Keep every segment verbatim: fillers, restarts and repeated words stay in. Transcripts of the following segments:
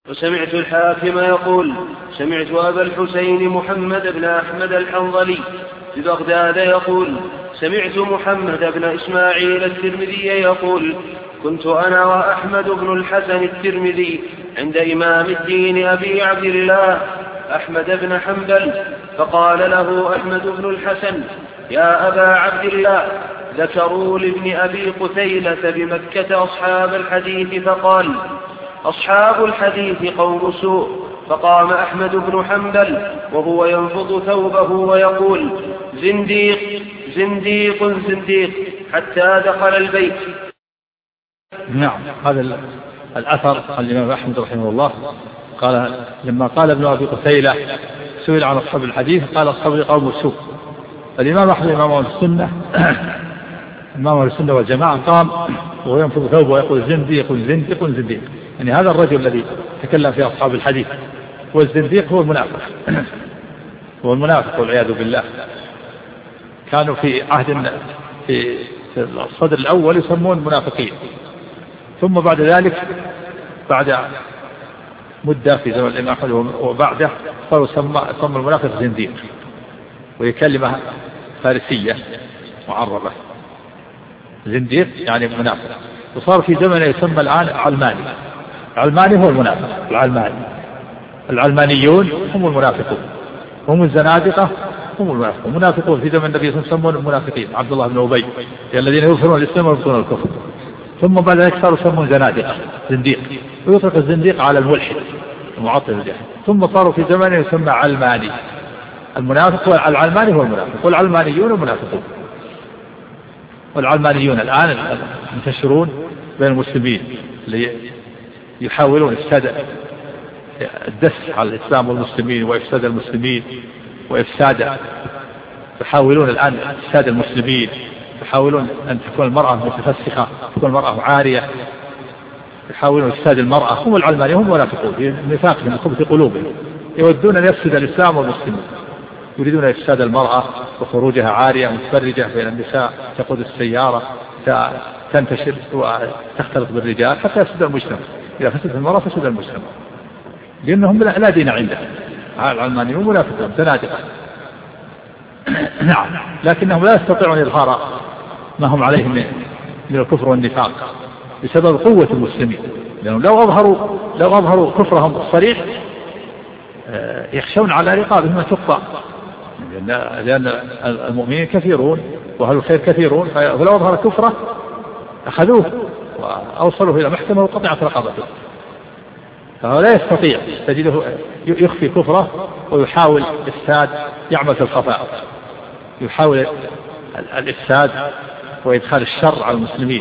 وسمعت الحاكم يقول سمعت أبا الحسين محمد بن أحمد الحنظلي في بغداد يقول سمعت محمد بن إسماعيل الترمذي يقول كنت أنا وأحمد بن الحسن الترمذي عند إمام الدين أبي عبد الله أحمد بن حنبل، فقال له أحمد بن الحسن يا أبا عبد الله ذكروا لابن أبي قتيلة بمكة أصحاب الحديث فقال أصحاب الحديث قوم سوء. فقام أحمد بن حنبل وهو ينفض ثوبه ويقول زنديق زنديق زنديق حتى دخل البيت. نعم، هذا الأثر الإمام أحمد رحمه الله قال لما قال ابن أبي قتيلة سئل عن أصحاب الحديث قال أصحاب قوم سوء. الإمام أحمد إمام أهل السنة إمام أهل السنة والجماعة قام وهو ينفض ثوبه ويقول زنديق زنديق زنديق، يعني هذا الرجل الذي تكلم في أصحاب الحديث. والزنديق هو المنافق هو المنافق والعياذ بالله. كانوا في عهد في الصدر الأول يسمون منافقين، ثم بعد ذلك بعد مدة في زمن الإمام أحمد وبعده صاروا سمى المنافق زنديق، وهي كلمة فارسية معربة. زنديق يعني منافق. وصار في زمن يسمى الآن علماني. علماني هو المنافق. العلماني العلمانيون هم المنافقون، هم الزنادقة هم المنافقون. المنافقون في زمن النبي صلى الله عليه وسلم يسمون المنافقين عبد الله بن أبي الذين يظهرون الإسلام ويبطنون الكفر، ثم بعد ذلك صاروا يسمون زنادقة زنديق، ويطلق الزنديق على الملحد المعطل الجاهل. ثم صاروا في زمن يسمى علماني. المنافق والعلماني هو المنافق، والعلمانيون المنافقون. والعلمانيون الآن منتشرون بين المسلمين اللي يحاولون إفساد الدس على الإسلام والمسلمين وإفساد المسلمين وإفساد، يحاولون الآن إفساد المسلمين، يحاولون أن تكون المرأة متفسخة، تكون المرأة عارية، يحاولون إفساد المرأة. هم العلمانيون هم المنافقون النفاق من خبث قلوبهم، يودون أن يفسد الإسلام والمسلمين، يريدون إفساد المرأة وخروجها عارية متبرجة بين النساء، تقود السيارة، تنتشر وتختلط بالرجال حتى يفسد المجتمع. إذا فسد المرأة فسد المجتمع، لأنهم لا دين عندهم. العلمانيون منافقون زنادقة. نعم، لكنهم لا يستطيعون إظهار ما هم عليه من الكفر والنفاق بسبب قوة المسلمين، لأنهم لو أظهروا لو أظهروا كفرهم الصريح يخشون على رقابهم ما تقطع، لأن المؤمنين كثيرون وأهل الخير كثيرون، فلو أظهر كفره أخذوه وأوصلوه إلى محكمة وقطعت رقبته. فهو لا يستطيع، تجده يخفي كفره ويحاول إفساد، يعمل في الخفاء، يحاول الإفساد وإدخال الشر على المسلمين.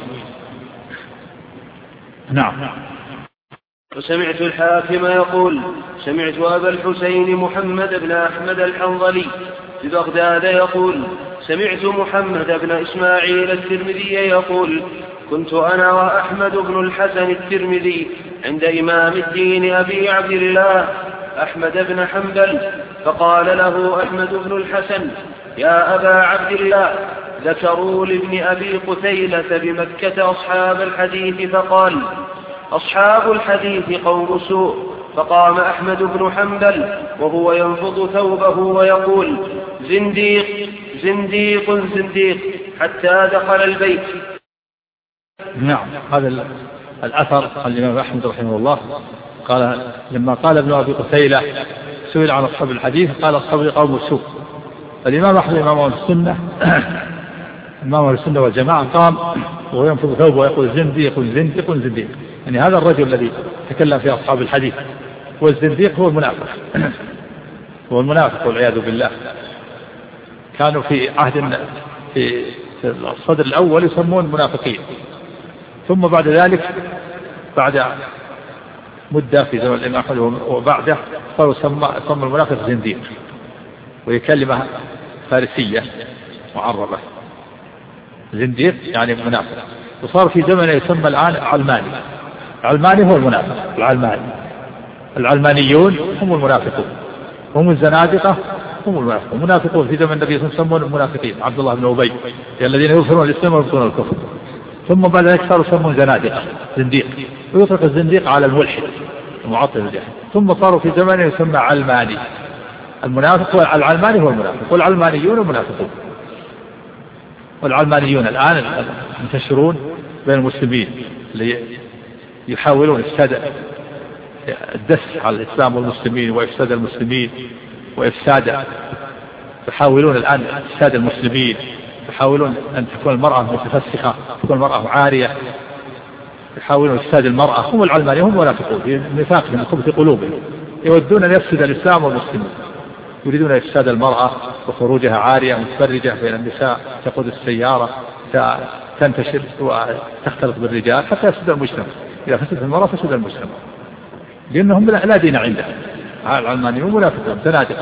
نعم. وسمعت الحاكم يقول سمعت أبا الحسين محمد بن أحمد الحنظلي في بغداد يقول سمعت محمد بن إسماعيل الترمذي يقول كنت أنا وأحمد بن الحسن الترمذي عند إمام الدين أبي عبد الله أحمد بن حنبل، فقال له أحمد بن الحسن يا أبا عبد الله ذكروا لابن أبي قتيلة بمكة أصحاب الحديث فقال أصحاب الحديث قوم سوء. فقام أحمد بن حنبل وهو ينفض ثوبه ويقول زنديق زنديق زنديق حتى دخل البيت. نعم، هذا الأثر الإمام أحمد رحمه الله قال لما قال ابن أبي قتيلة سئل عن أصحاب الحديث قال أصحاب قوم سوء. الإمام أحمد إمام أهل السنة إمام أهل السنة والجماعة قام وهو ينفض ثوبه ويقول زنديق زنديق زنديق، يعني هذا الرجل الذي تكلم في أصحاب الحديث. والزنديق هو المنافق هو المنافق والعياذ بالله. كانوا في عهد في الصدر الأول يسمون منافقين، ثم بعد ذلك بعد مدة في زمن الإمام أحمد وبعده صاروا سمى المنافق زنديق، وهي كلمة فارسية معربة. زنديق يعني منافق. وصار في زمن يسمى الآن علماني. علماني هو المنافق. العلماني العلمانيون هم المنافقون، هم الزنادقة هم المنافقون. المنافقون في زمن النبي صلى الله عليه وسلم يسمون المنافقين عبد الله بن أبي الذين يظهرون الإسلام ويبطنون الكفر، ثم بعد ذلك صاروا يسمون زنادقة زنديق، ويطلق الزنديق على الملحد المعطل الجهمي. ثم صاروا في زمانه يسمى علماني. المنافق والعلماني هو المنافق، والعلمانيون المنافقون. والعلمانيون الآن منتشرون بين المسلمين اللي يحاولون إفساد الدس على الإسلام والمسلمين وإفساد المسلمين وإفساد، يحاولون الآن إفساد المسلمين، يحاولون أن تكون المرأة متفسخة، تكون المرأة عارية، يحاولون إفساد المرأة. هم العلمانيون هم منافقون في نفاقهم في قلوبهم، يودون أن يفسد الإسلام والمسلمين، يريدون إفساد المرأة وخروجها عارية متبرجة بين النساء، تقود السيارة، تنتشر وتختلط بالرجال حتى يفسد المجتمع. إذا فسد المرأة فسد المجتمع، لأنهم لا دين عندهم. العلمانيون منافقون زنادقة.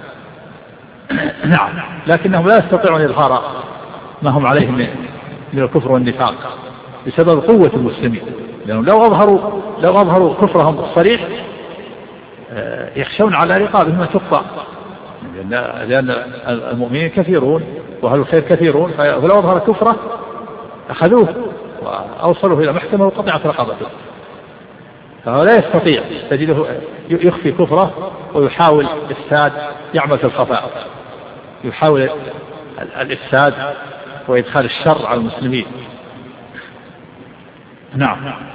نعم، لكنهم لا يستطيعون إظهار ما هم عليه من الكفر والنفاق بسبب قوة المسلمين، لأنهم لو أظهروا لو أظهروا كفرهم الصريح يخشون على رقابهم تقطع، لأن المؤمنين كثيرون وأهل الخير كثيرون، فلو أظهر كفره أخذوه وأوصلوه إلى محكمة وقطعت رقبته. فهو لا يستطيع، تجده يخفي كفره ويحاول إفساد، يعمل في الخفاء، يحاول الإفساد وإدخال الشر على المسلمين. نعم.